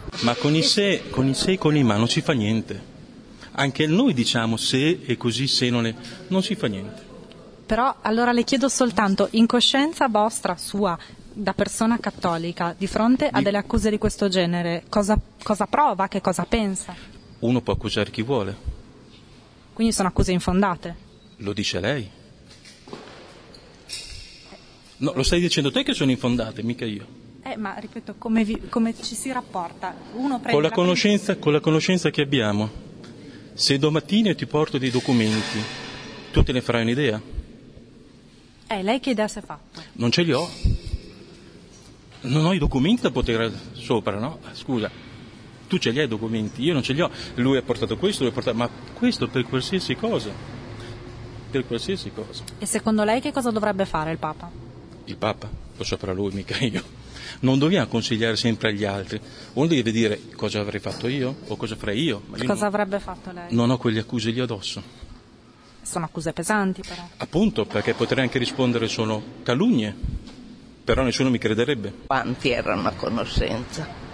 Ma con i se e con i ma non si fa niente. Anche noi diciamo se e così se non si fa niente. Però allora le chiedo soltanto, in coscienza vostra, sua, da persona cattolica, di fronte a delle accuse di questo genere, cosa prova, che cosa pensa? Uno può accusare chi vuole. Quindi sono accuse infondate? Lo dice lei. No, lo stai dicendo te che sono infondate, mica io. Ma ripeto, come ci si rapporta? Uno prende Con la conoscenza che abbiamo, se domattina io ti porto dei documenti, tu te ne farai un'idea? Lei che idea si è fatta? Non ce li ho. Non ho i documenti da poter sopra, no? Scusa, tu ce li hai i documenti, io non ce li ho. Lui ha portato questo, lui ha portato... Ma questo per qualsiasi cosa. Per qualsiasi cosa. E secondo lei che cosa dovrebbe fare il Papa? Il Papa? Lo saprà lui, mica io. Non dobbiamo consigliare sempre agli altri. Uno deve dire cosa avrei fatto io o cosa farei io. Ma io cosa avrebbe fatto lei? Non ho quelle accuse lì addosso. Sono accuse pesanti però. Appunto, perché potrei anche rispondere sono calunnie, però nessuno mi crederebbe. Quanti erano a conoscenza?